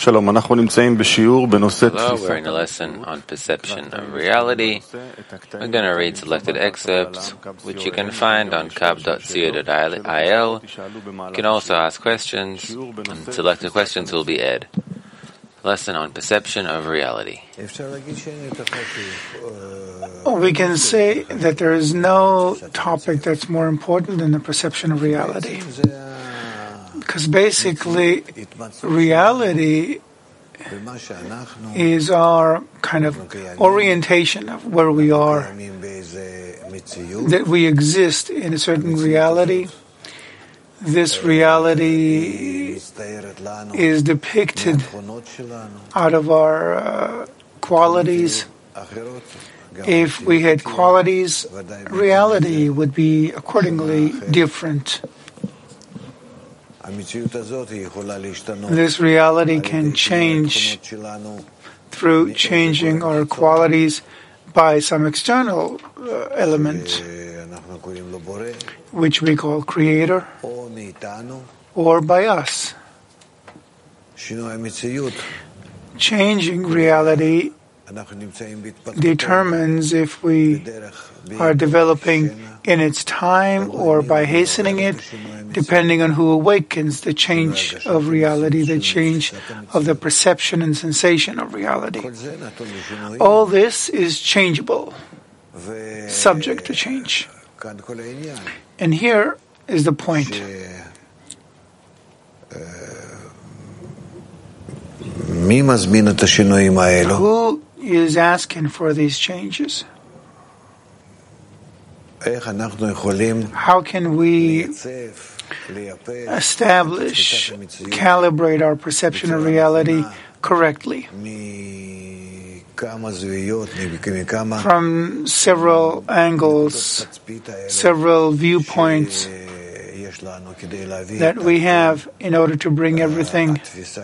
Hello, we're in a lesson on perception of reality. We're going to read selected excerpts, which you can find on kab.co.il. You can also ask questions, and selected questions will be aired. Lesson on perception of reality. We can say that there is no topic that's more important than the perception of reality. Because basically, reality is our kind of orientation of where we are, that we exist in a certain reality. This reality is depicted out of our qualities. If we had qualities, reality would be accordingly different. This reality can change through changing our qualities by some external element, which we call creator, or by us. Changing reality determines if we are developing in its time or by hastening it, depending on who awakens the change of reality, the change of the perception and sensation of reality. All this is changeable, subject to change. And here is the point. Who is asking for these changes? How can we establish, calibrate our perception of reality correctly? From several angles, several viewpoints that we have in order to bring everything,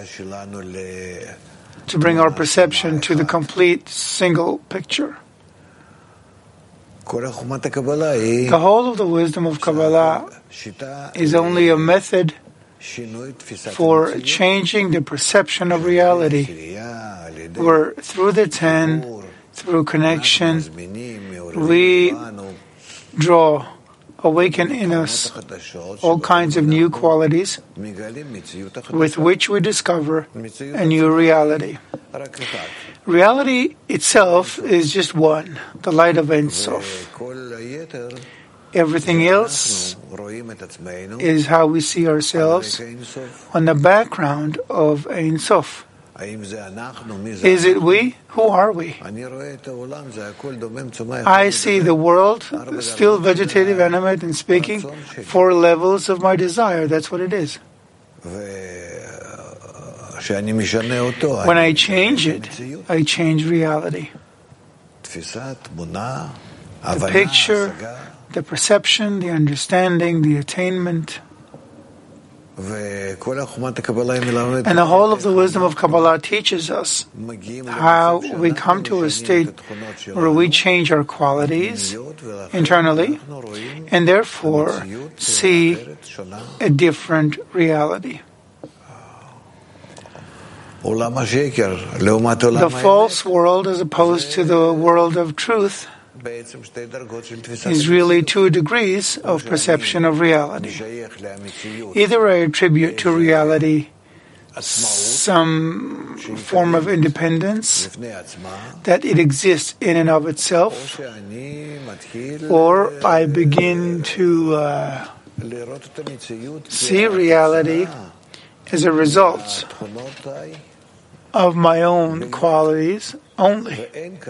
to bring our perception to the complete single picture. The whole of the wisdom of Kabbalah is only a method for changing the perception of reality, where through the 10, through connection, we awaken in us all kinds of new qualities with which we discover a new reality. Reality itself is just one, the light of Ein Sof. Everything else is how we see ourselves on the background of Ein Sof. Is it we? Who are we? I see the world, still vegetative, animate, and speaking, 4 levels of my desire. That's what it is. When I change it, I change reality. The picture, the perception, the understanding, the attainment. And the whole of the wisdom of Kabbalah teaches us how we come to a state where we change our qualities internally and therefore see a different reality. The false world, as opposed to the world of truth, is really 2 degrees of perception of reality. Either I attribute to reality some form of independence, that it exists in and of itself, or I begin to see reality as a result of my own qualities only.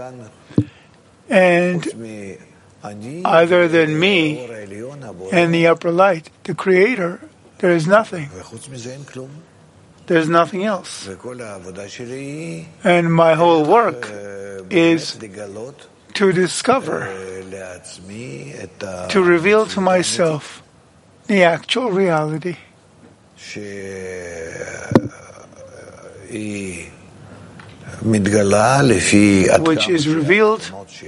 And other than me and the upper light, the Creator, there is nothing. There's nothing else. And my whole work is to discover, to reveal to myself the actual reality, which is revealed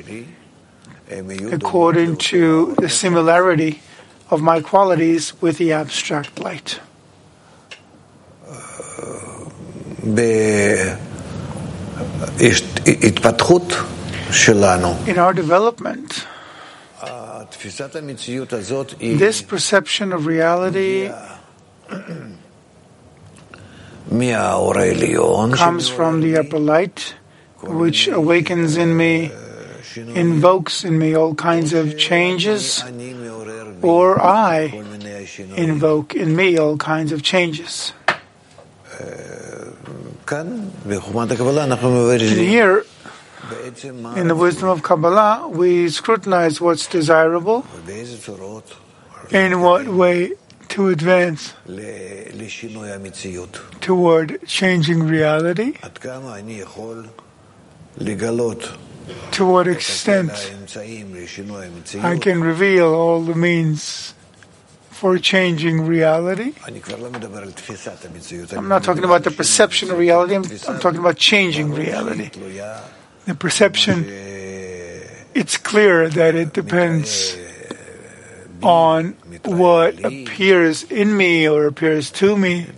according to the similarity of my qualities with the abstract light. In our development, this perception of reality comes from the upper light, which awakens in me, invokes in me all kinds of changes, or I invoke in me all kinds of changes. And here, in the wisdom of Kabbalah, we scrutinize what's desirable, in what way to advance toward changing reality, to what extent I can reveal all the means for changing reality. I'm not talking about the perception of reality, I'm talking about changing reality. The perception, it's clear that it depends on what appears in me or appears to me,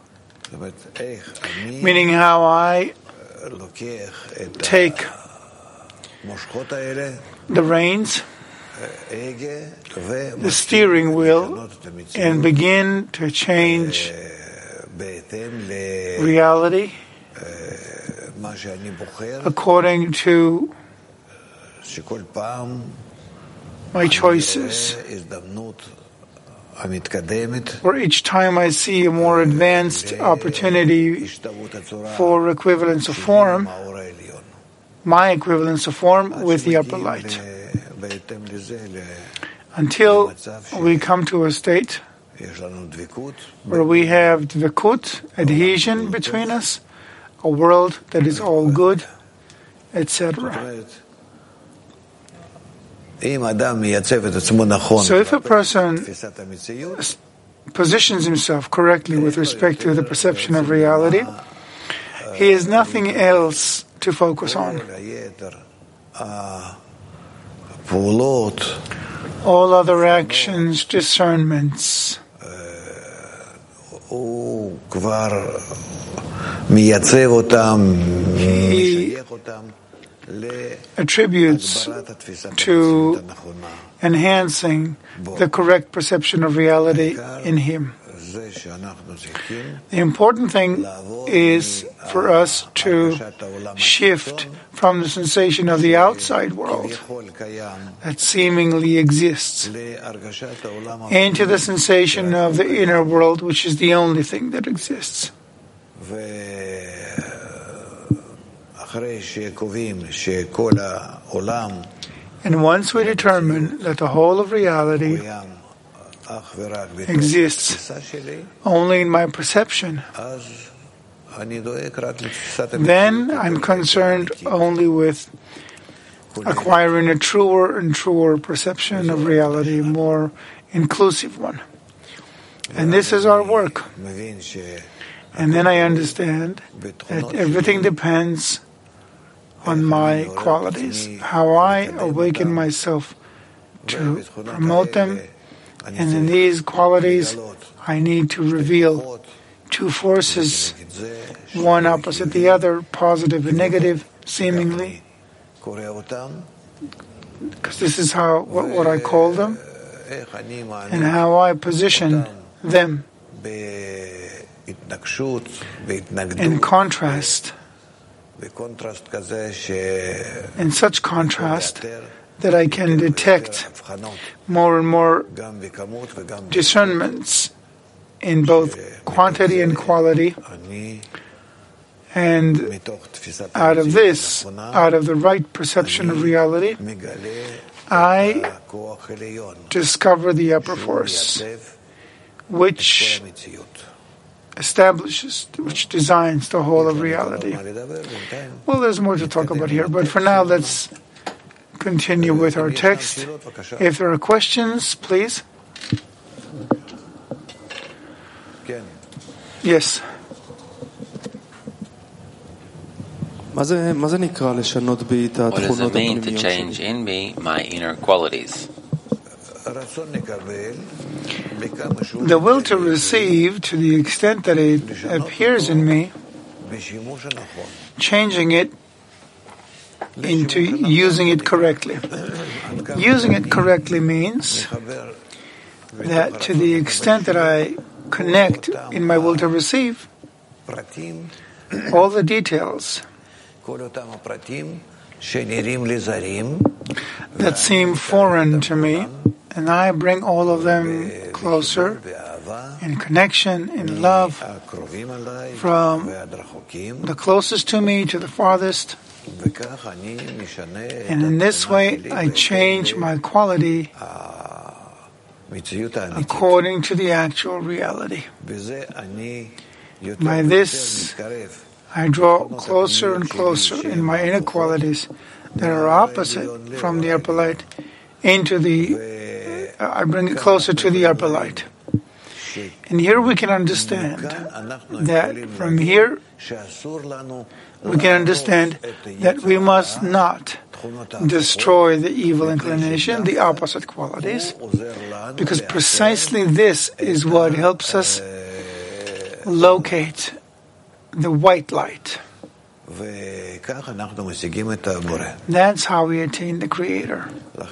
meaning how I take the reins, the steering wheel, and begin to change reality according to my choices. Or each time I see a more advanced opportunity for equivalence of form, my equivalence of form with the upper light, until we come to a state where we have dvekut, adhesion between us, a world that is all good, etc. So if a person positions himself correctly with respect to the perception of reality, he has nothing else to focus on. All other actions, discernments, he attributes to enhancing the correct perception of reality in him. The important thing is for us to shift from the sensation of the outside world that seemingly exists into the sensation of the inner world, which is the only thing that exists. And once we determine that the whole of reality exists only in my perception, then I'm concerned only with acquiring a truer and truer perception of reality, a more inclusive one. And this is our work. And then I understand that everything depends on my qualities, how I awaken myself to promote them. And in these qualities, I need to reveal two forces, one opposite the other, positive and negative, seemingly. Because this is how what I call them, and how I position them in contrast, in such contrast that I can detect more and more discernments in both quantity and quality. And out of this, out of the right perception of reality, I discover the upper force, which establishes, which designs the whole of reality. Well, there's more to talk about here, but for now, let's continue with our text. If there are questions, please. Yes. What does it mean to change in me my inner qualities? The will to receive, to the extent that it appears in me, changing it into using it correctly. Using it correctly means that to the extent that I connect in my will to receive, all the details that seem foreign to me, and I bring all of them closer in connection, in love, from the closest to me to the farthest. And in this way, I change my quality according to the actual reality. By this, I draw closer and closer in my inner qualities that are opposite from the upper light I bring it closer to the upper light. And here we can understand that from here we can understand that we must not destroy the evil inclination, the opposite qualities, because precisely this is what helps us locate the white light. That's how we attain the Creator.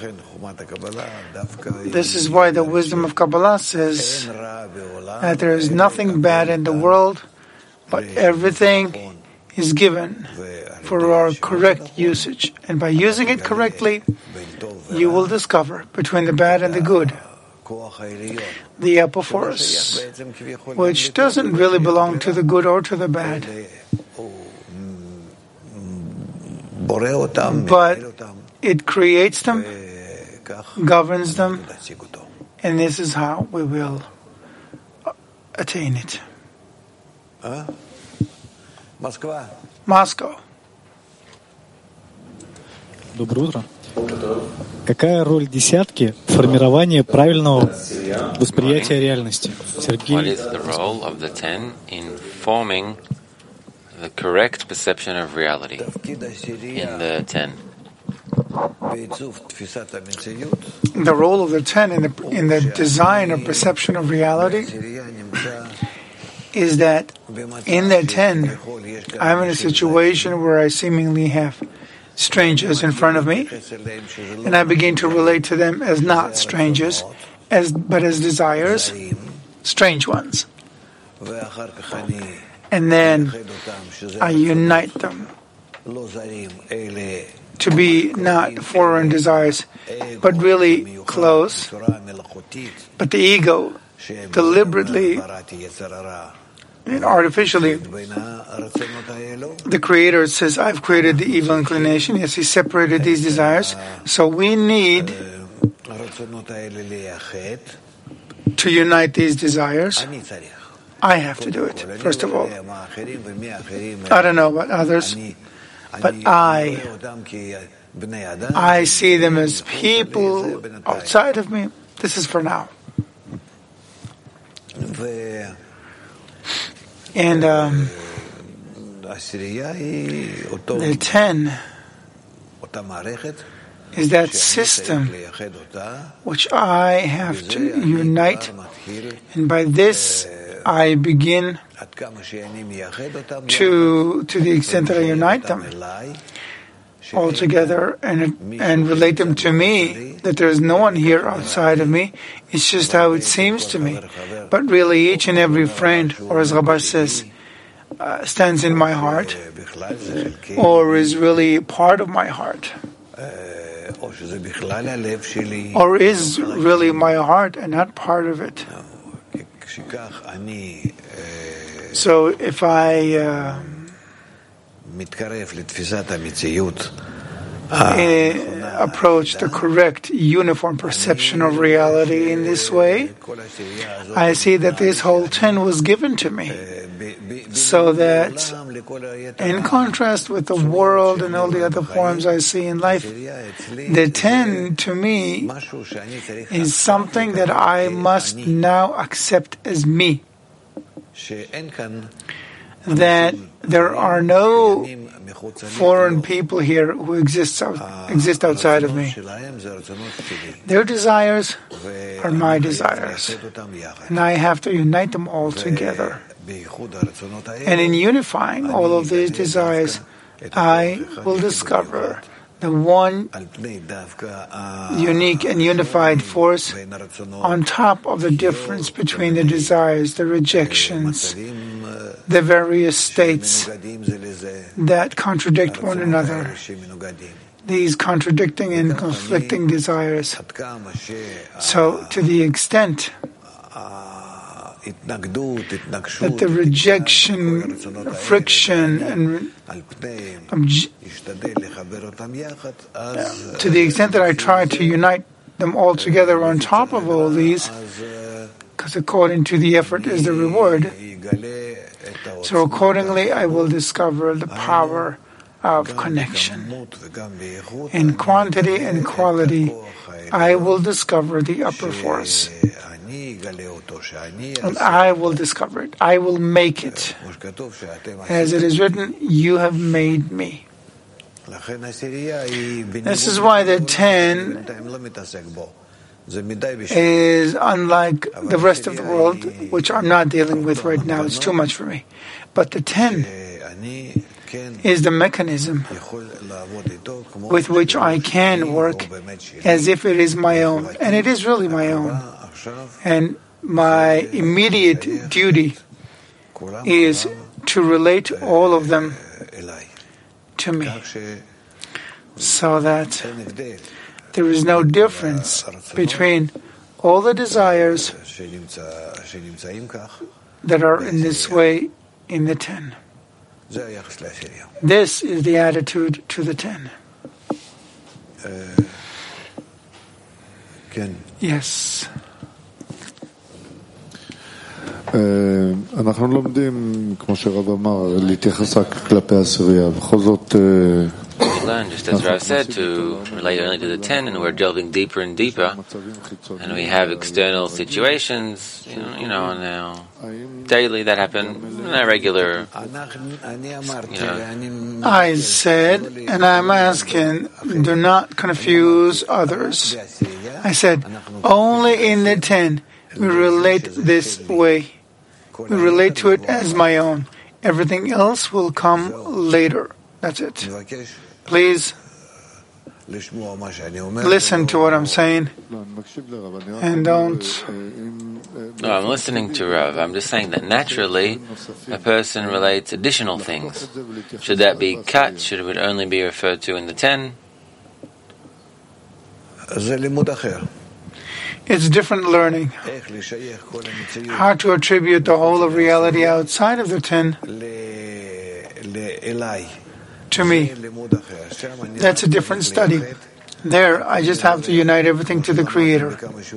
This is why the wisdom of Kabbalah says that there is nothing bad in the world, but everything is given for our correct usage. And by using it correctly, you will discover between the bad and the good the upper force, which doesn't really belong to the good or to the bad, but it creates them, governs them, and this is how we will attain it. Moscow. Доброе утро. Какая роль десятки в формировании правильного восприятия реальности? What is the role of the 10 in forming the correct perception of reality in the 10? The role of the 10 in the design of perception of reality is that in the 10, I'm in a situation where I seemingly have strangers in front of me, and I begin to relate to them as not strangers, but as desires, strange ones. And then I unite them to be not foreign desires, but really close. But the ego deliberately and artificially, the Creator says, I've created the evil inclination. Yes, He separated these desires. So we need to unite these desires. I have to do it, first of all. I don't know about others, but I see them as people outside of me. This is for now. And the 10 is that system which I have to unite, and by this I begin to the extent that I unite them all together and relate them to me, that there is no one here outside of me. It's just how it seems to me. But really each and every friend, or as Rabbi says, stands in my heart, or is really part of my heart, or is really my heart and not part of it. So if I approach the correct uniform perception of reality in this way, I see that this whole 10 was given to me, so that in contrast with the world and all the other forms I see in life, the 10 to me is something that I must now accept as me, that there are no foreign people here who exist outside of me. Their desires are my desires, and I have to unite them all together And in unifying all of these desires, I will discover the one unique and unified force on top of the difference between the desires, the rejections, the various states that contradict one another, these contradicting and conflicting desires. So, to the extent that the rejection, friction, and to the extent that I try to unite them all together on top of all these, because according to the effort is the reward, so accordingly I will discover the power of connection. In quantity and quality, I will discover the upper force. And I will discover it. I will make it. As it is written, you have made me. This is why the 10 is unlike the rest of the world, which I'm not dealing with right now. It's too much for me. But the 10 is the mechanism with which I can work as if it is my own. And it is really my own. And my immediate duty is to relate all of them to me, so that there is no difference between all the desires that are in this way in the 10. This is the attitude to the 10. Yes. אנחנו לומדים, כמו שרב אמר, להתייחס רק כלפי העשירייה. בכל זאת... We learn, just as Rav said, to relate only to the 10, and we're delving deeper and deeper. And we have external situations, you know, now daily that happen in a regular, I said, and I'm asking, do not confuse others. I said, only in the 10 we relate this way. We relate to it as my own. Everything else will come later. That's it. Please listen to what I'm saying and don't... No, I'm listening to Rav. I'm just saying that naturally a person relates additional things. Should that be cut? Should it only be referred to in the 10? It's different learning. How to attribute the whole of reality outside of the 10 to me. That's a different study. There, I just have to unite everything to the Creator.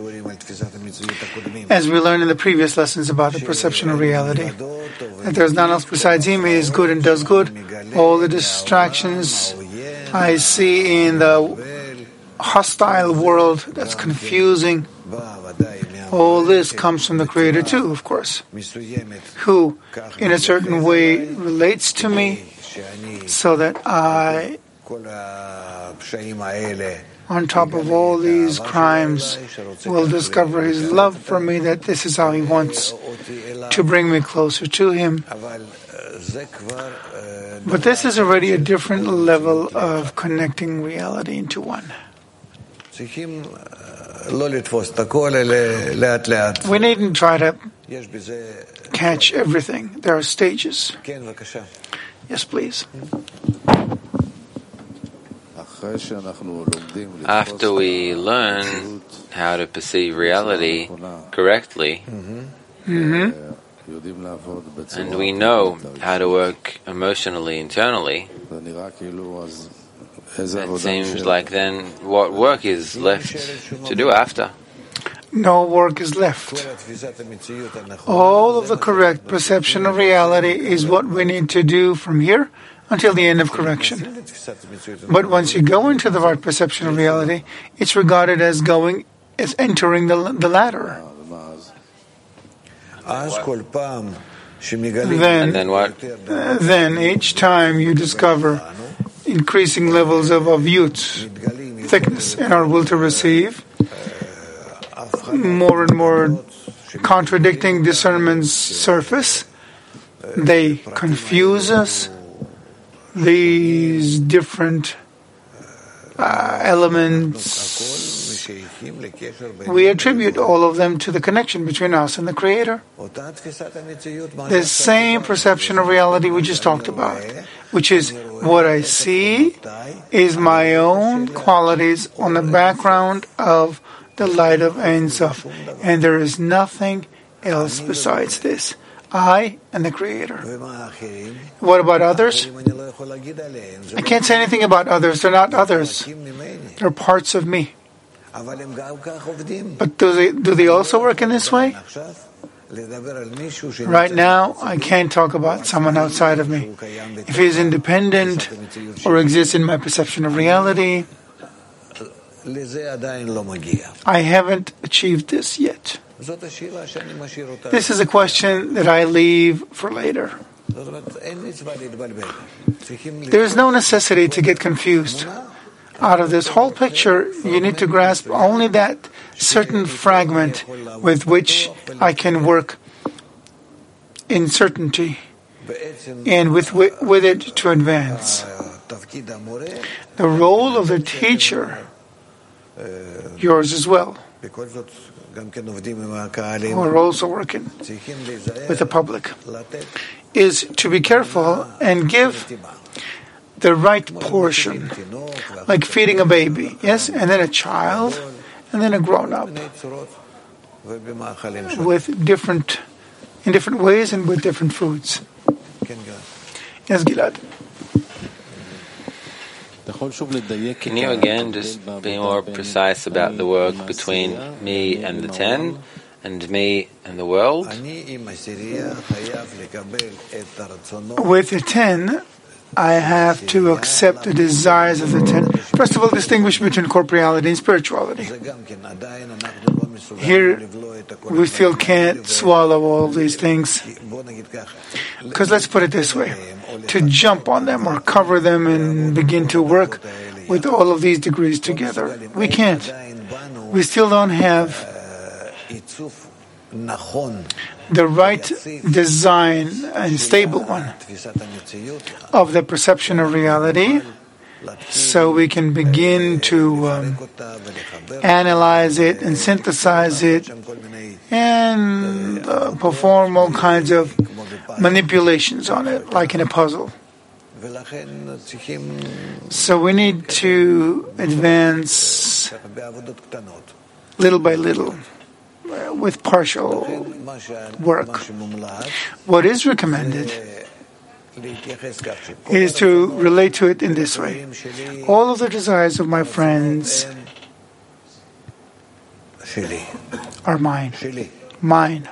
As we learned in the previous lessons about the perception of reality, that there's none else besides Him, He is good and does good. All the distractions I see in the hostile world that's confusing, all this comes from the Creator too, of course, who in a certain way relates to me so that I, on top of all these crimes, will discover His love for me, that this is how He wants to bring me closer to Him. But this is already a different level of connecting reality into one. We needn't try to catch everything. There are stages. Yes, please. After we learn how to perceive reality correctly, and we know how to work emotionally internally, it seems like then what work is left to do after? No work is left. All of the correct perception of reality is what we need to do from here until the end of correction. But once you go into the right perception of reality, it's regarded as entering the ladder. Then what? Then each time you discover increasing levels of avut, thickness in our will to receive, more and more contradicting discernments surface, they confuse us. These different elements, we attribute all of them to the connection between us and the Creator. The same perception of reality we just talked about, which is what I see is my own qualities on the background of the light of Ein Sof, and there is nothing else besides this. I and the Creator. What about others? I can't say anything about others. They're not others. They're parts of me. But do they also work in this way? Right now, I can't talk about someone outside of me. If he is independent or exists in my perception of reality, I haven't achieved this yet. This is a question that I leave for later. There is no necessity to get confused. Out of this whole picture, you need to grasp only that certain fragment with which I can work in certainty and with it to advance. The role of the teacher, yours as well, who are also working with the public, is to be careful and give the right portion, like feeding a baby, yes, and then a child, and then a grown-up, in different ways and with different foods. Yes, Gilad. Can you again just be more precise about the work between me and the 10 and me and the world? With the 10, I have to accept the desires of the 10. First of all, distinguish between corporeality and spirituality. Here, we still can't swallow all of these things. Because let's put it this way. To jump on them or cover them and begin to work with all of these degrees together, we can't. We still don't have the right design and stable one of the perception of reality, so we can begin to analyze it and synthesize it and perform all kinds of manipulations on it, like in a puzzle. So we need to advance little by little with partial work. What is recommended is to relate to it in this way. All of the desires of my friends are mine. Mine.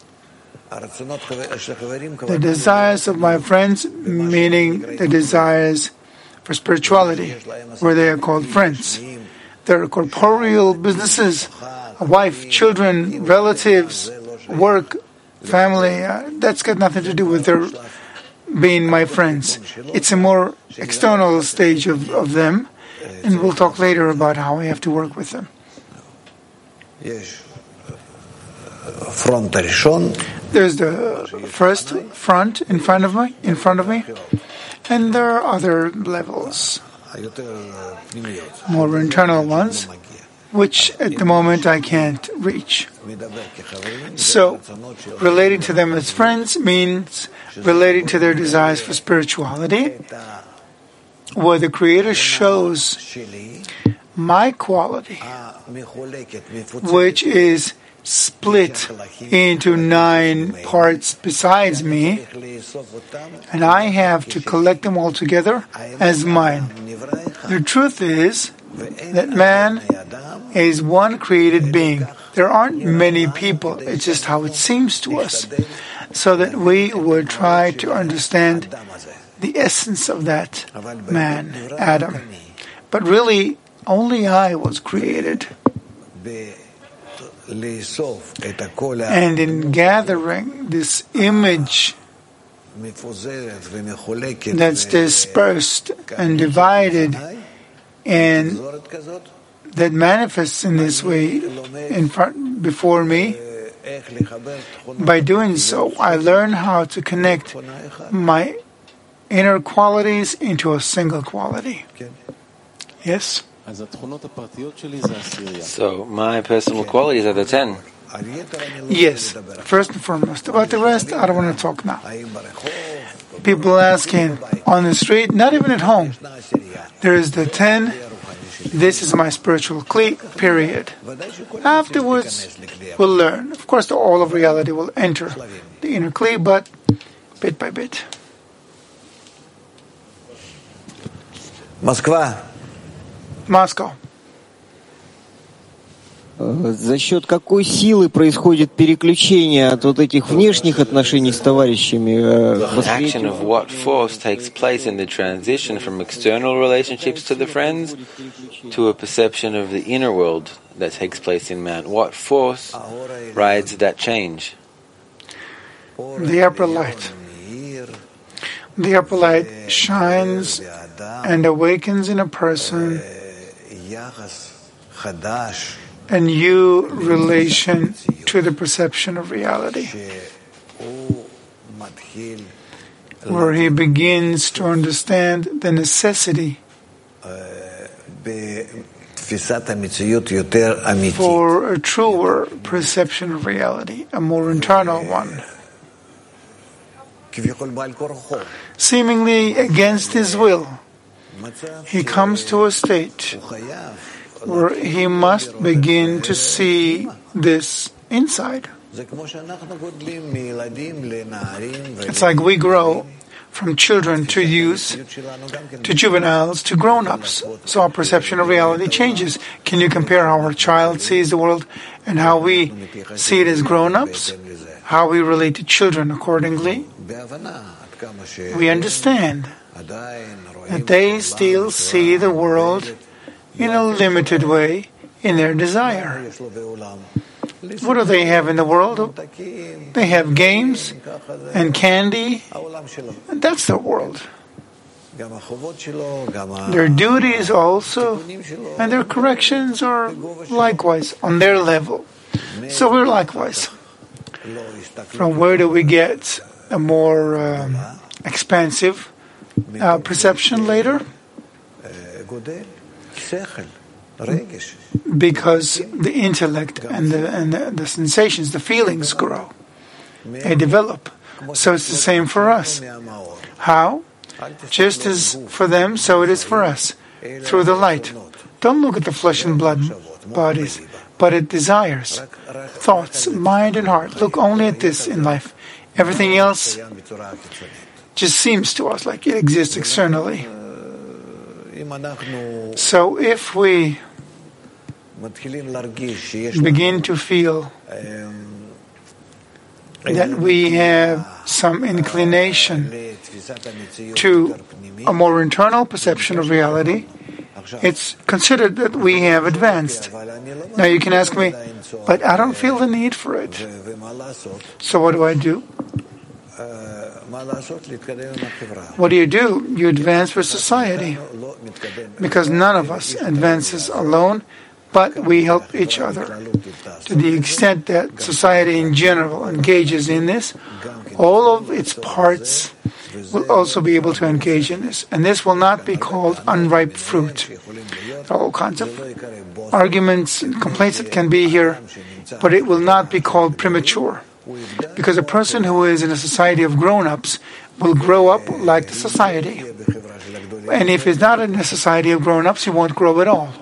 The desires of my friends, meaning the desires for spirituality, where they are called friends. There are corporeal businesses, a wife, children, relatives, work, family. That's got nothing to do with their being my friends. It's a more external stage of them, and we'll talk later about how I have to work with them. There's the first front in front of me, and there are other levels, more internal ones, which at the moment I can't reach. So, relating to them as friends means relating to their desires for spirituality, where the Creator shows my quality, which is split into 9 parts besides me, and I have to collect them all together as mine. The truth is that man is one created being. There aren't many people, it's just how it seems to us, so that we would try to understand the essence of that man, Adam. But really, only I was created. And in gathering this image that's dispersed and divided and that manifests in this way before me, By doing so, I learn how to connect my inner qualities into a single quality. Yes? So my personal qualities are the 10. Yes. First and foremost. About the rest, I don't want to talk now. People asking on the street, not even at home. There is the 10. This is my spiritual kli, period. Afterwards, we'll learn. Of course, the all of reality will enter the inner kli, but bit by bit. Moscow. За счет какой силы происходит переключение от вот этих внешних отношений с товарищами? The action of what force takes place in the transition from external relationships to the friends to a perception of the inner world that takes place in man? What force rides that change? The upper light. The upper light shines and awakens in a person a new relation to the perception of reality, where he begins to understand the necessity for a truer perception of reality, a more internal one. Seemingly against his will, he comes to a state where he must begin to see this inside. It's like we grow from children to youth, to juveniles, to grown-ups. So our perception of reality changes. Can you compare how our child sees the world and how we see it as grown-ups? How we relate to children accordingly? We understand that they still see the world in a limited way, in their desire. What do they have in the world? They have games and candy. And that's their world. Their duties also, and their corrections are likewise on their level. So we're likewise. From where do we get a more expansive perception later? Because the intellect and the sensations, the feelings grow. They develop. So it's the same for us. How? Just as for them, so it is for us. Through the light. Don't look at the flesh and blood bodies, but at desires, thoughts, mind and heart. Look only at this in life. Everything else just seems to us like it exists externally. So if we begin to feel that we have some inclination to a more internal perception of reality, it's considered that we have advanced. Now you can ask me, but I don't feel the need for it. So what do? What do? You advance with society. Because none of us advances alone, but we help each other. To the extent that society in general engages in this, all of its parts will also be able to engage in this. And this will not be called unripe fruit. There are all kinds of arguments and complaints that can be here, but it will not be called premature. Because a person who is in a society of grown-ups will grow up like the society. And if he's not in a society of grown-ups, he won't grow at all.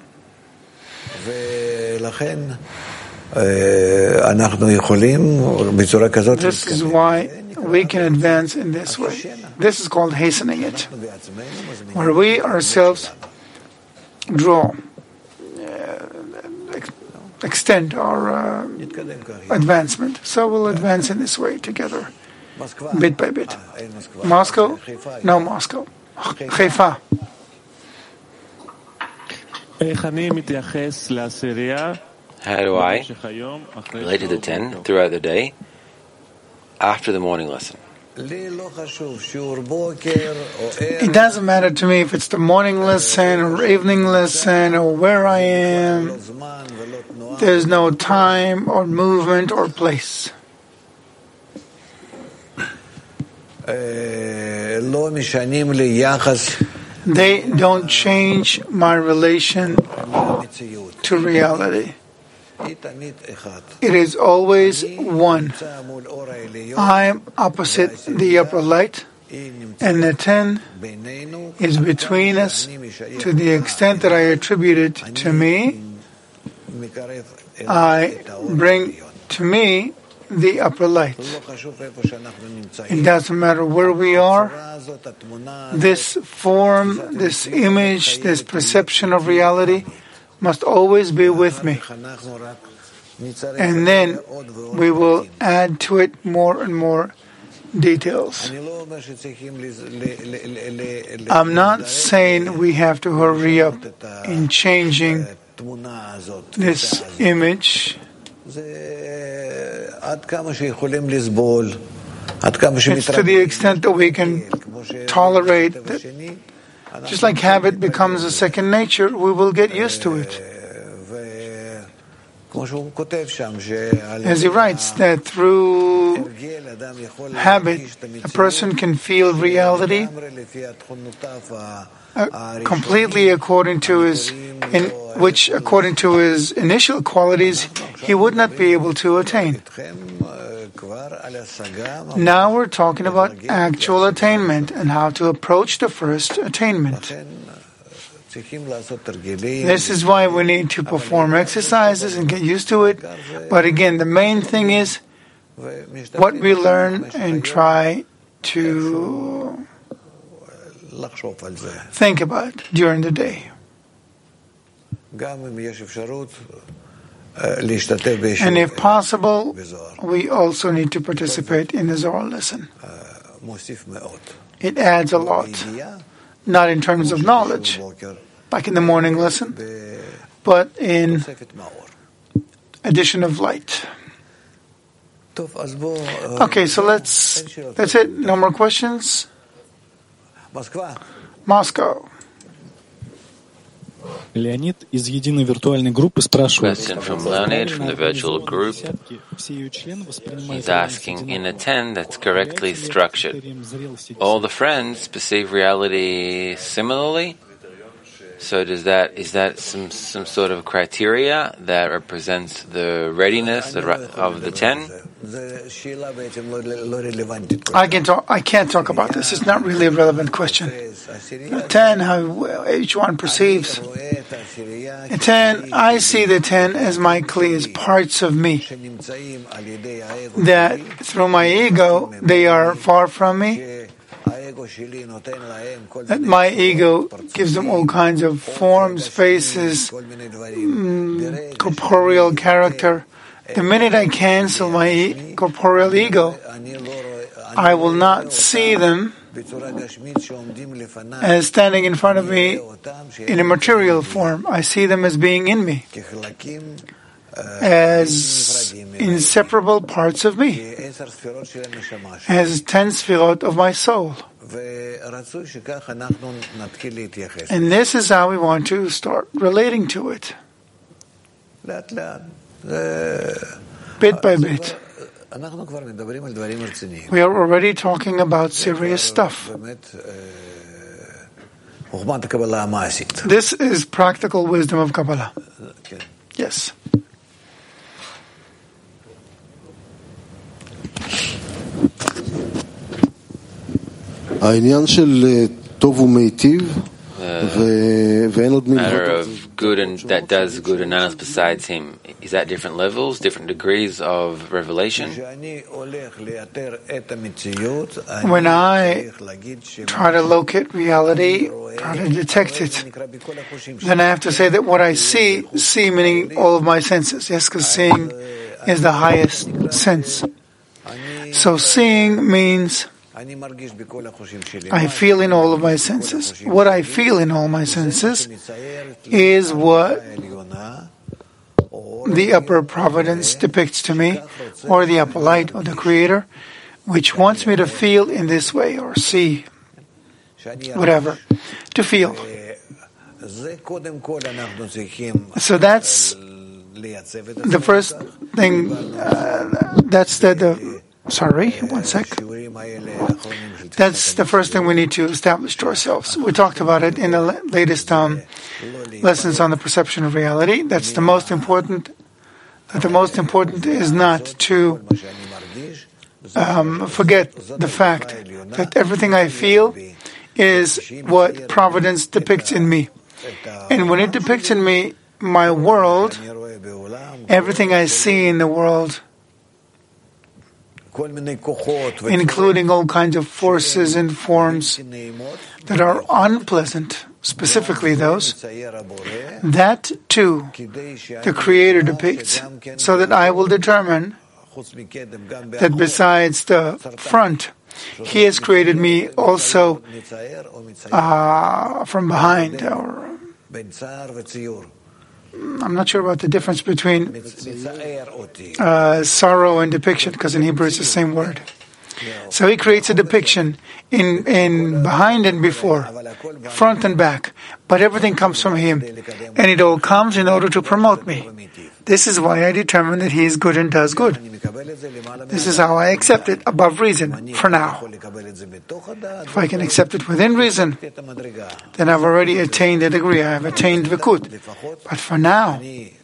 This is why we can advance in this way. This is called hastening it, where we ourselves draw, extend our advancement. So we'll advance in this way together, bit by bit. Moscow? No, Moscow. Haifa. How do I relate to the 10 throughout the day after the morning lesson? It doesn't matter to me if it's the morning lesson or evening lesson or where I am. There's no time or movement or place. They don't change my relation to reality. It is always one. I'm opposite the upper light, and the 10 is between us to the extent that I attribute it to me. I bring to me the upper light. It doesn't matter where we are. This form, this image, this perception of reality must always be with me. And then we will add to it more and more details. I'm not saying we have to hurry up in changing this image. It's to the extent that we can tolerate that. Just like habit becomes a second nature, we will get used to it. As he writes, that through habit, a person can feel reality completely according to his initial qualities he would not be able to attain. Now we're talking about actual attainment and how to approach the first attainment. This is why we need to perform exercises and get used to it. But again, the main thing is what we learn and try to think about during the day. And if possible, we also need to participate in the Zohar lesson. It adds a lot, not in terms of knowledge, like in the morning lesson, but in addition of light. Okay, so that's it. No more questions? Moscow. Leonid из единой виртуальной группы спрашивает. Question from Leonid from the virtual group. He's asking, in a 10 that's correctly structured, all the friends perceive reality similarly? So is that some sort of criteria that represents the readiness of the 10? I can't talk about this. It's not really a relevant question. 10, how each one perceives. 10, I see the 10 as my kli, as parts of me. That through my ego, they are far from me. That my ego gives them all kinds of forms, faces, corporeal character. The minute I cancel my corporeal ego, I will not see them as standing in front of me in a material form. I see them as being in me, as inseparable parts of me, as 10 sfirot of my soul. And this is how we want to start relating to it. Bit by bit. We are already talking about serious stuff. This is practical wisdom of Kabbalah. Yes. העניין של טוב ומיטיב ואין עוד matter of good and that does good and none else besides him, is that different levels, different degrees of revelation? When I try to locate reality, try to detect it, then I have to say that what I see meaning all of my senses. Yes, because seeing is the highest sense. So seeing means I feel in all of my senses. What I feel in all my senses is what the upper providence depicts to me, or the upper light, or the Creator, which wants me to feel in this way, or see, whatever, to feel. So that's the first thing, that's sorry, one sec. That's the first thing we need to establish to ourselves. We talked about it in the latest lessons on the perception of reality. That's the most important. That the most important is not to forget the fact that everything I feel is what providence depicts in me. And when it depicts in me my world, everything I see in the world, including all kinds of forces and forms that are unpleasant, specifically those, that too the Creator depicts, so that I will determine that besides the front, He has created me also from behind. Or I'm not sure about the difference between sorrow and depiction, because in Hebrew it's the same word. So He creates a depiction in behind and before, front and back, but everything comes from Him, and it all comes in order to promote me. This is why I determine that He is good and does good. This is how I accept it above reason, for now. If I can accept it within reason, then I've already attained a degree, I have attained Vikut. But for now,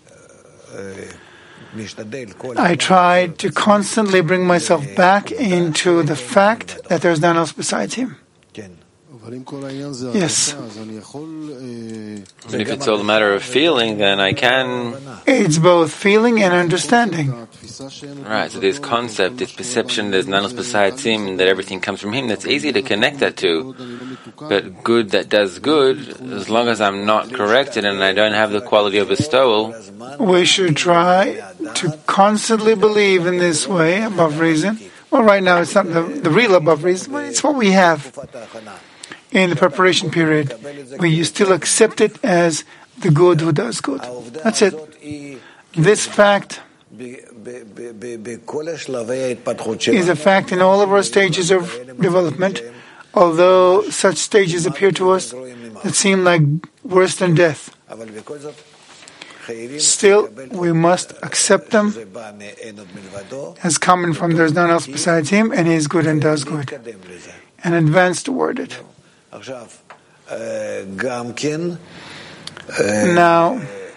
I try to constantly bring myself back into the fact that there is none else besides Him. Yes. But if it's all a matter of feeling, then I can... It's both feeling and understanding. Right, so this concept, this perception, there's none else besides Him, and that everything comes from Him, that's easy to connect that to. But good that does good, as long as I'm not corrected and I don't have the quality of bestowal... We should try to constantly believe in this way, above reason. Well, right now it's not the real above reason, but it's what we have. In the preparation period, where you still accept it as the good who does good. That's it. This fact is a fact in all of our stages of development, although such stages appear to us that seem like worse than death. Still, we must accept them as coming from there's none else besides Him, and He is good and does good, and advance toward it. Now,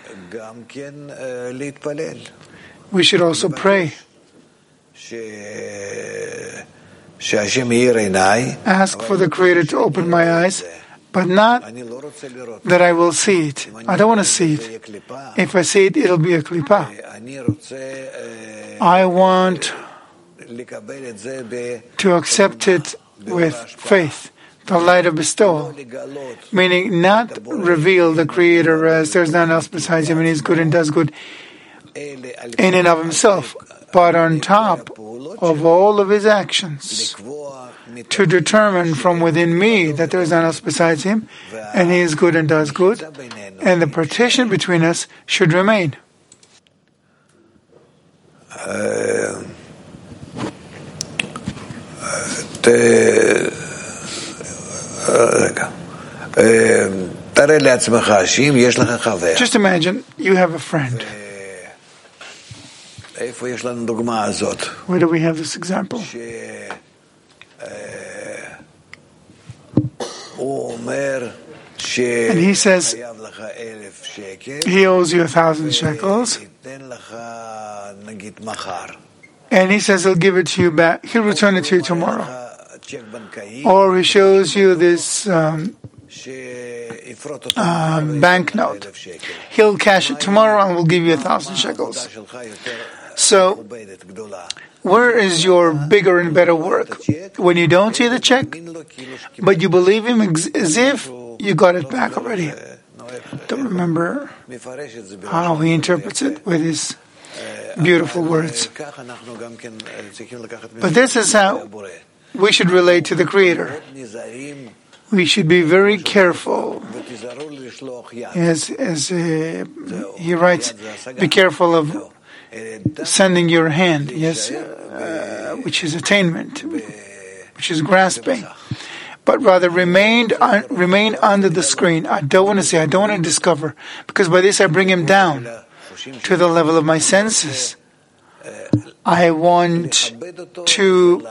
we should also pray. Ask for the Creator to open my eyes, but not that I will see it. I don't want to see it. If I see it, it'll be a klipa. I want to accept it with faith, the light of bestowal, meaning not reveal the Creator as there's none else besides Him and He's good and does good in and of Himself, but on top of all of His actions, to determine from within me that there is none else besides Him and He is good and does good, and the partition between us should remain. Just imagine you have a friend. Where do we have this example? And he says he owes you 1,000 shekels, and he says he'll give it to you back, he'll return it to you tomorrow. Or he shows you this banknote. He'll cash it tomorrow and will give you 1,000 shekels. So, where is your bigger and better work? When you don't see the check, but you believe him as if you got it back already. Don't remember how he interprets it with his beautiful words. But this is how we should relate to the Creator. We should be very careful. As he writes, be careful of sending your hand, yes, which is attainment, which is grasping, but rather remain under the screen. I don't want to see, I don't want to discover, because by this I bring him down. to the level of my senses. I want to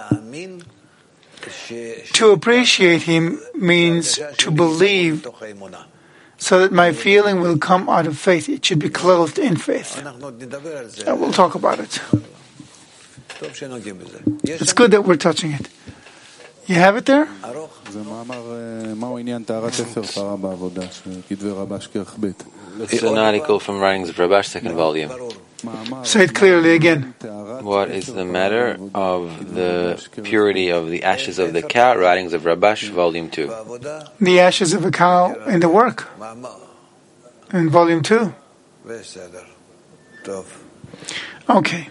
appreciate him means to believe, so that my feeling will come out of faith. It should be clothed in faith. And we'll talk about it. It's good that we're touching it. You have it there? It's an article from Writings of Rabash, second volume. Say it clearly again. What is the matter of the purity of the ashes of the cow? Writings of Rabash, volume 2. The ashes of a cow in the work. In volume 2. Okay.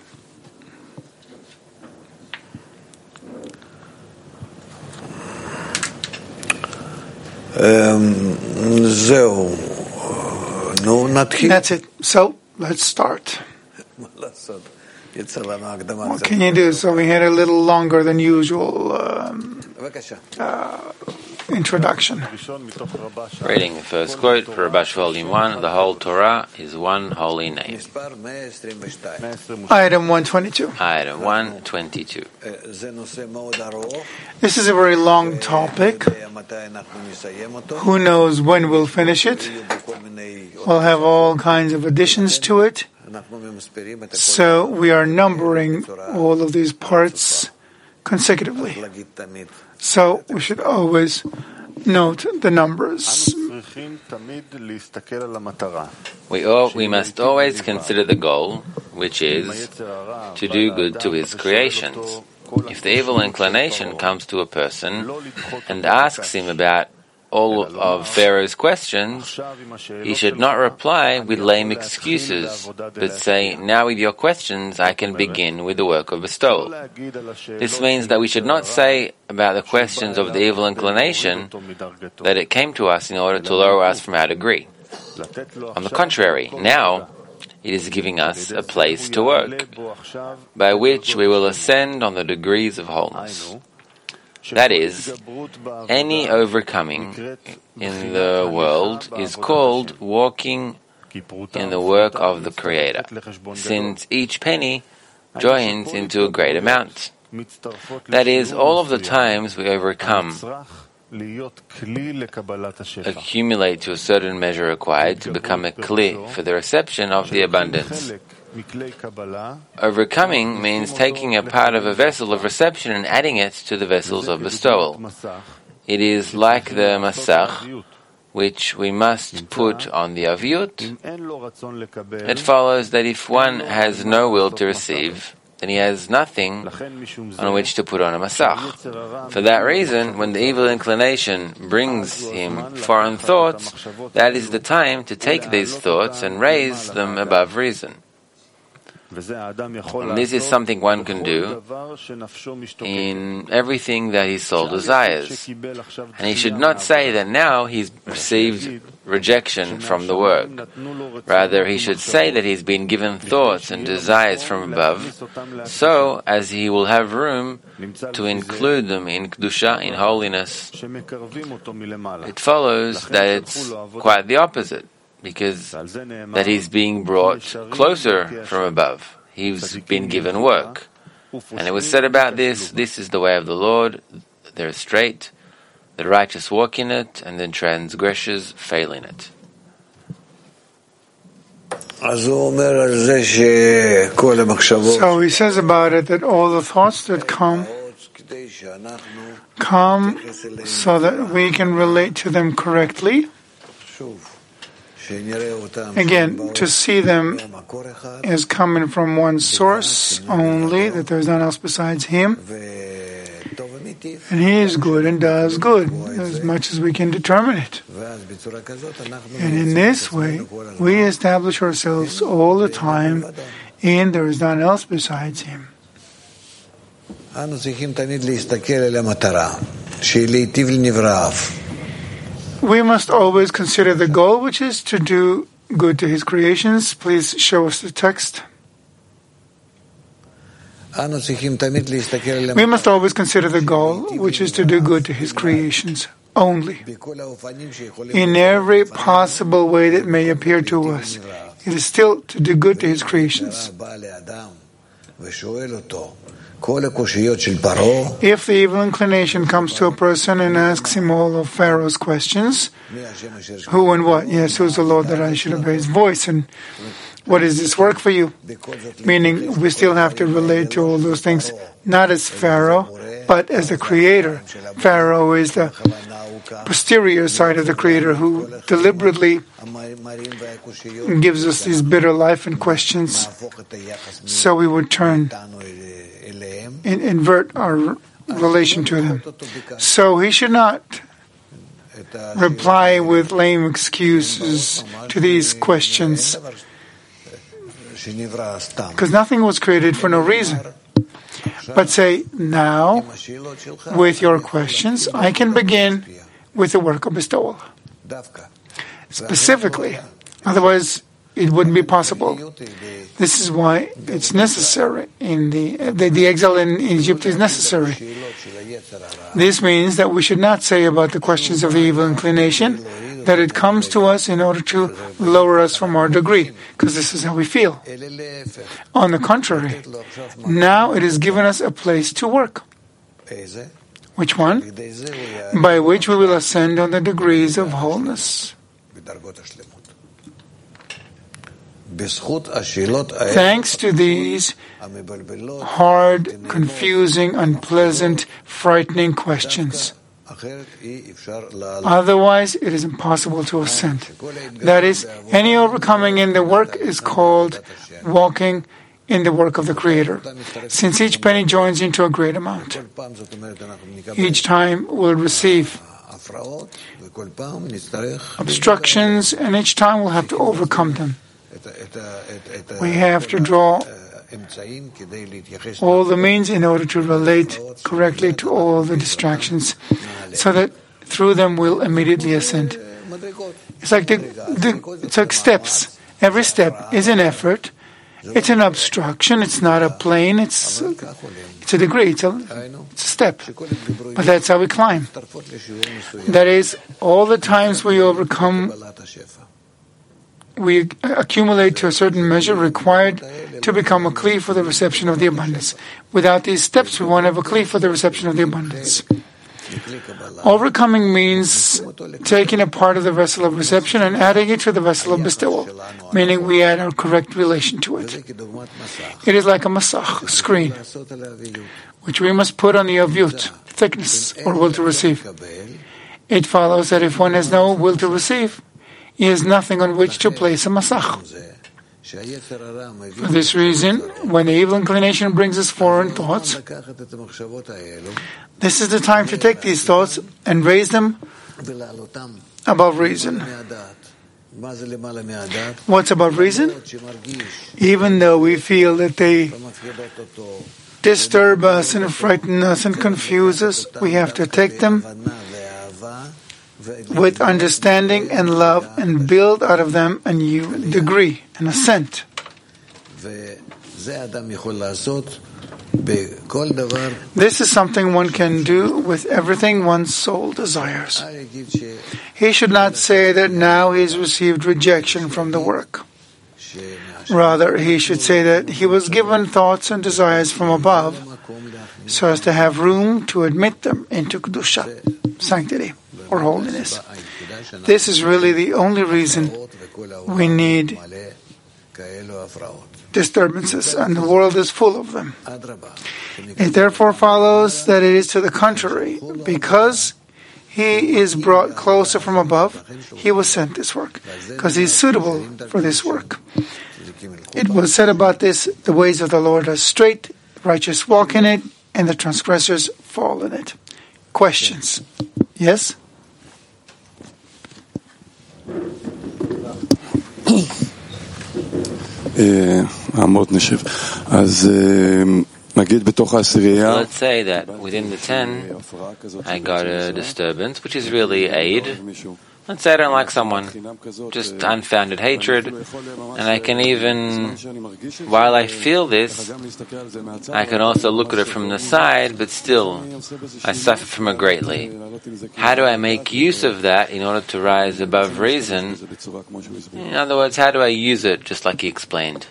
That's it. So, let's start. What can you do? So we had a little longer than usual introduction. Reading the first quote, Rabash volume 1, the whole Torah is one holy name. Item 122. Item 122. This is a very long topic. Who knows when we'll finish it? We'll have all kinds of additions to it. So we are numbering all of these parts consecutively. So we should always note the numbers. We must always consider the goal, which is to do good to his creations. If the evil inclination comes to a person and asks him about all of Pharaoh's questions, he should not reply with lame excuses, but say, now with your questions I can begin with the work of bestowal. This means that we should not say about the questions of the evil inclination that it came to us in order to lower us from our degree. On the contrary, now it is giving us a place to work, by which we will ascend on the degrees of wholeness. That is, any overcoming in the world is called walking in the work of the Creator, since each penny joins into a great amount. That is, all of the times we overcome accumulate to a certain measure required to become a kli for the reception of the abundance. Overcoming means taking a part of a vessel of reception and adding it to the vessels of bestowal. It is like the masach, which we must put on the aviyut. It follows that if one has no will to receive, then he has nothing on which to put on a masach. For that reason, when the evil inclination brings him foreign thoughts, that is the time to take these thoughts and raise them above reason. And this is something one can do in everything that his soul desires. And he should not say that now he's received rejection from the work. Rather, he should say that he's been given thoughts and desires from above, so as he will have room to include them in Kedusha, in holiness. It follows that it's quite the opposite, because that he's being brought closer from above. He's been given work. And it was said about this is the way of the Lord, they're straight, the righteous walk in it, and the transgressors fail in it. So he says about it that all the thoughts that come so that we can relate to them correctly. Again, to see them as coming from one source only, that there is none else besides Him. And He is good and does good, as much as we can determine it. And in this way, we establish ourselves all the time in there is none else besides Him. We must always consider the goal, which is to do good to His creations. Please show us the text. We must always consider the goal, which is to do good to His creations only, in every possible way that may appear to us, It is still to do good to his creations. If the evil inclination comes to a person and asks him all of Pharaoh's questions, who and what? Yes, who's the Lord that I should obey his voice? And what is this work for you? Meaning, we still have to relate to all those things, not as Pharaoh, but as the Creator. Pharaoh is the posterior side of the Creator who deliberately gives us these bitter life and questions so we would invert our relation to them. So he should not reply with lame excuses to these questions, because nothing was created for no reason. But say, now, with your questions, I can begin with the work of bestowal. Specifically. Otherwise, it wouldn't be possible. This is why it's necessary. The exile in Egypt is necessary. This means that we should not say about the questions of the evil inclination that it comes to us in order to lower us from our degree, because this is how we feel. On the contrary, now it has given us a place to work. Which one? By which we will ascend on the degrees of wholeness. Thanks to these hard, confusing, unpleasant, frightening questions. Otherwise, it is impossible to ascend. That is, any overcoming in the work is called walking in the work of the Creator, since each penny joins into a great amount. Each time we'll receive obstructions, and each time we'll have to overcome them. We have to draw all the means in order to relate correctly to all the distractions, so that through them we'll immediately ascend. It's like steps. Every step is an effort. It's an obstruction. It's not a plane. It's a degree. It's a step. But that's how we climb. That is, all the times we overcome, we accumulate to a certain measure required to become a kli for the reception of the abundance. Without these steps, we won't have a kli for the reception of the abundance. Overcoming means taking a part of the vessel of reception and adding it to the vessel of bestowal, meaning we add our correct relation to it. It is like a masach, screen, which we must put on the avyut, thickness, or will to receive. It follows that if one has no will to receive, he has nothing on which to place a masach. For this reason, when the evil inclination brings us foreign thoughts, this is the time to take these thoughts and raise them above reason. What's above reason? Even though we feel that they disturb us and frighten us and confuse us, we have to take them with understanding and love and build out of them a new degree, an ascent. This is something one can do with everything one's soul desires. He should not say that now he has received rejection from the work. Rather, he should say that he was given thoughts and desires from above so as to have room to admit them into Kedusha, sanctity, or holiness. This is really the only reason we need disturbances, and the world is full of them. It therefore follows that it is to the contrary. Because he is brought closer from above, he was sent this work, because he is suitable for this work. It was said about this, the ways of the Lord are straight, righteous walk in it, and the transgressors fall in it. Questions? Yes? Let's say that within the 10, I got a disturbance, which is really aid, Let's say I don't like someone, just unfounded hatred, and I can even, while I feel this, I can also look at it from the side, but still, I suffer from it greatly. How do I make use of that in order to rise above reason? In other words, how do I use it, just like he explained?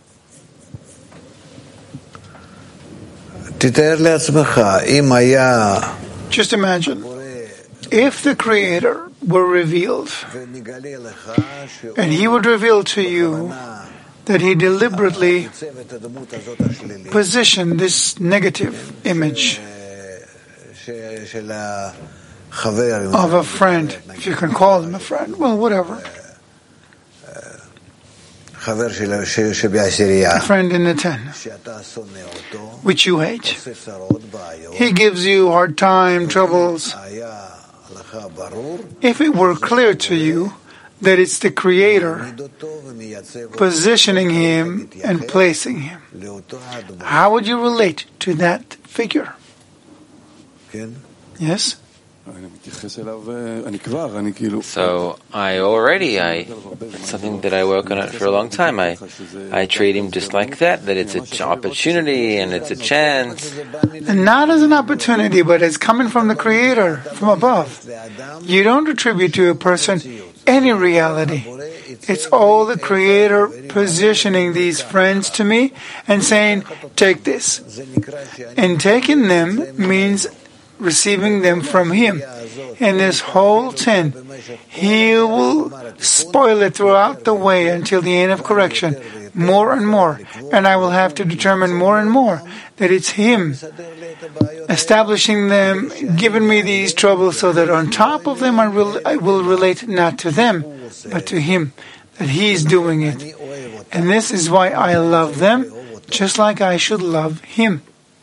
Just imagine, if the Creator were revealed, and He would reveal to you that He deliberately positioned this negative image of a friend, if you can call him a friend, well, whatever, a friend in the 10, which you hate. He gives you hard time, troubles. If it were clear to you that it's the Creator positioning him and placing him, how would you relate to that figure? Yes? So it's something that I work on it for a long time. I treat him just like that it's an opportunity and it's a chance. And not as an opportunity, but as coming from the Creator, from above. You don't attribute to a person any reality. It's all the Creator positioning these friends to me and saying, take this. And taking them means receiving them from Him. And this whole 10, He will spoil it throughout the way until the end of correction, more and more. And I will have to determine more and more that it's Him establishing them, giving me these troubles so that on top of them I will relate not to them, but to Him, that He's doing it. And this is why I love them, just like I should love Him.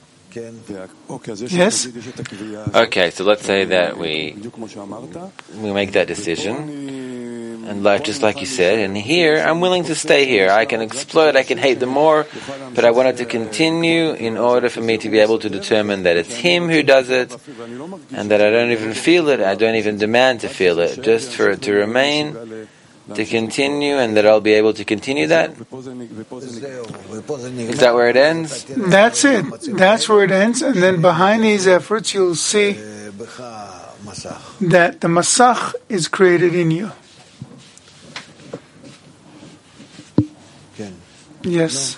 Yes? Okay, so let's say that we make that decision, and just like you said, and here, I'm willing to stay here. I can explode, I can hate them more, but I want it to continue in order for me to be able to determine that it's Him who does it, and that I don't even feel it, I don't even demand to feel it, just for it to remain, to continue, and that I'll be able to continue that? Is that where it ends? That's it. That's where it ends. And then behind these efforts, you'll see that the Masach is created in you. Yes.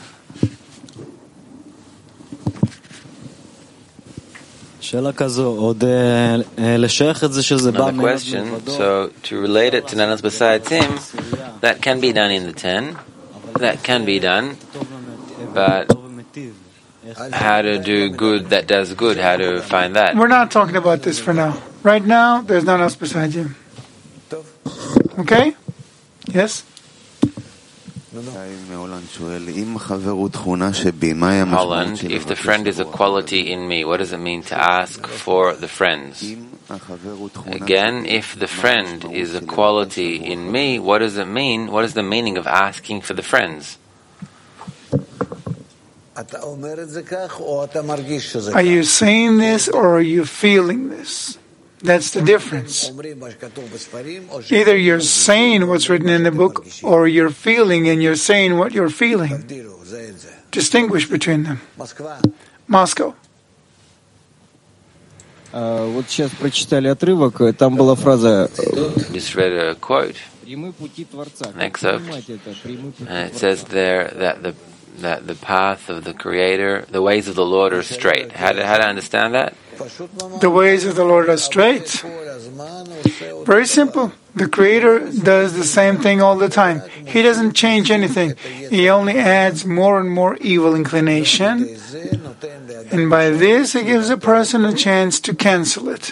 Another question. So to relate it to none else besides Him, that can be done in the 10. That can be done. But how to do good that does good, how to find that? We're not talking about this for now. Right now, there's none else besides Him. Okay? Yes? Holland, if the friend is a quality in me, what does it mean to ask for the friends? Again, if the friend is a quality in me, what does it mean? What is the meaning of asking for the friends? Are you saying this or are you feeling this? That's the difference. Either you're saying what's written in the book, or you're feeling and you're saying what you're feeling. Distinguish between them. Moscow. Вот сейчас прочитали отрывок, там была фраза. Just read a quote, an excerpt, and it says there that the path of the Creator, the ways of the Lord are straight. How to understand that? The ways of the Lord are straight. Very simple. The Creator does the same thing all the time. He doesn't change anything. He only adds more and more evil inclination. And by this, He gives a person a chance to cancel it,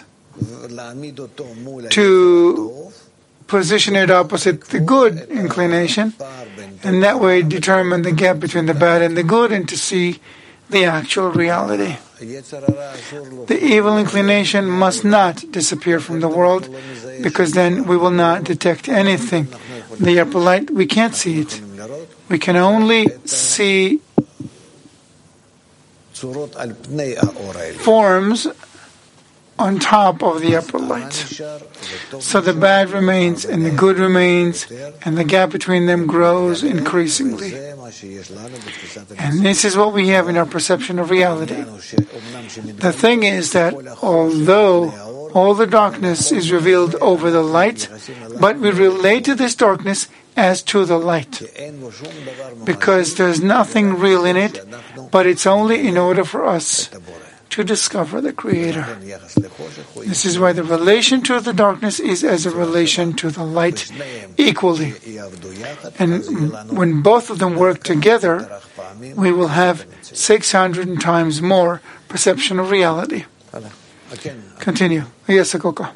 to position it opposite the good inclination, and that way determine the gap between the bad and the good and to see the actual reality. The evil inclination must not disappear from the world, because then we will not detect anything. The upper light, we can't see it. We can only see forms on top of the upper light. So the bad remains and the good remains, and the gap between them grows increasingly. And this is what we have in our perception of reality. The thing is that although all the darkness is revealed over the light, but we relate to this darkness as to the light, because there's nothing real in it, but it's only in order for us to discover the Creator. This is why the relation to the darkness is as a relation to the light equally. And when both of them work together, we will have 600 times more perception of reality. Continue. Yes, Akoko.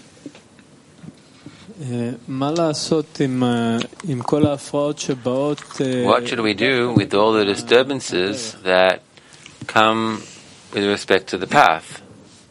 What should we do with all the disturbances that come with respect to the path?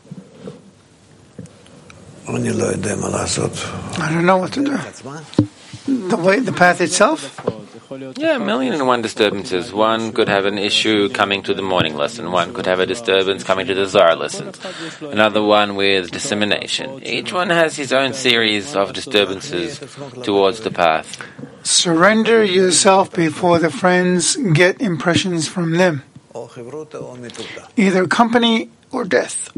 I don't know what to do. The path itself? Yeah, 1,000,001 disturbances. One could have an issue coming to the morning lesson. One could have a disturbance coming to the Zohar lesson. Another one with dissemination. Each one has his own series of disturbances towards the path. Surrender yourself before the friends get impressions from them. Either company or death.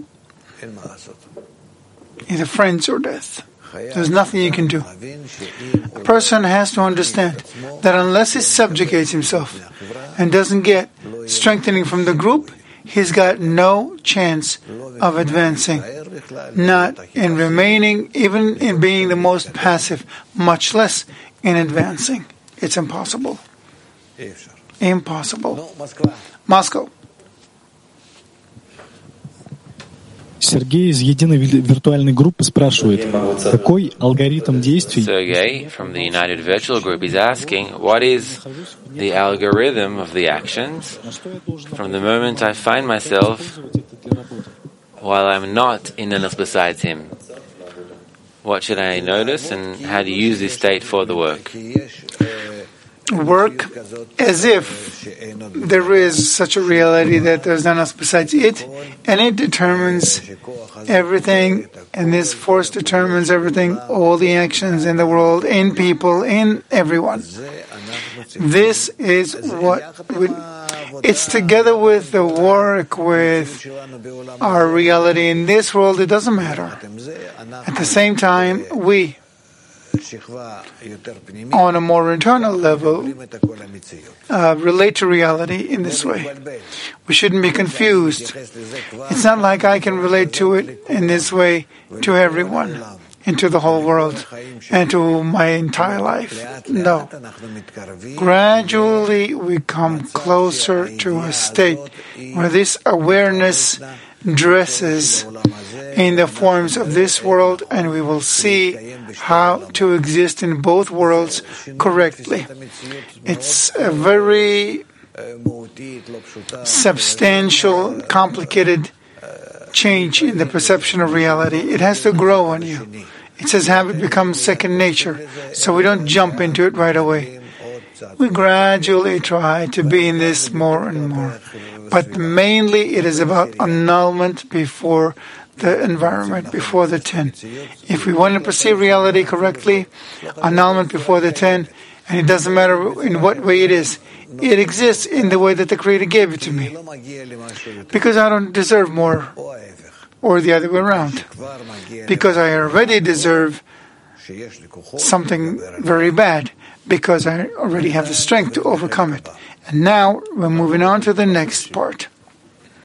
Either friends or death. There's nothing you can do. A person has to understand that unless he subjugates himself and doesn't get strengthening from the group, he's got no chance of advancing. Not in remaining, even in being the most passive, much less in advancing. It's impossible. Impossible. Moscow. Сергей из единой виртуальной группы спрашивает, какой алгоритм действий... Sergey from the United Virtual Group is asking, what is the algorithm of the actions from the moment I find myself while I'm not in Enels besides him? What should I notice and how to use this state for the work? Work as if there is such a reality that there's none else besides it, and it determines everything, and this force determines everything, all the actions in the world, in people, in everyone. This is what it's together with the work with our reality in this world. It doesn't matter. At the same time, we, on a more internal level, relate to reality in this way. We shouldn't be confused. It's not like I can relate to it in this way to everyone, and to the whole world, and to my entire life. No. Gradually we come closer to a state where this awareness dresses in the forms of this world, and we will see how to exist in both worlds correctly. It's a very substantial, complicated change in the perception of reality. It has to grow on you. It says habit becomes second nature, so we don't jump into it right away. We gradually try to be in this more and more. But mainly it is about annulment before the environment, before the 10. If we want to perceive reality correctly, annulment before the 10, and it doesn't matter in what way it is. It exists in the way that the Creator gave it to me. Because I don't deserve more, or the other way around. Because I already deserve something very bad, because I already have the strength to overcome it. And now we're moving on to the next part.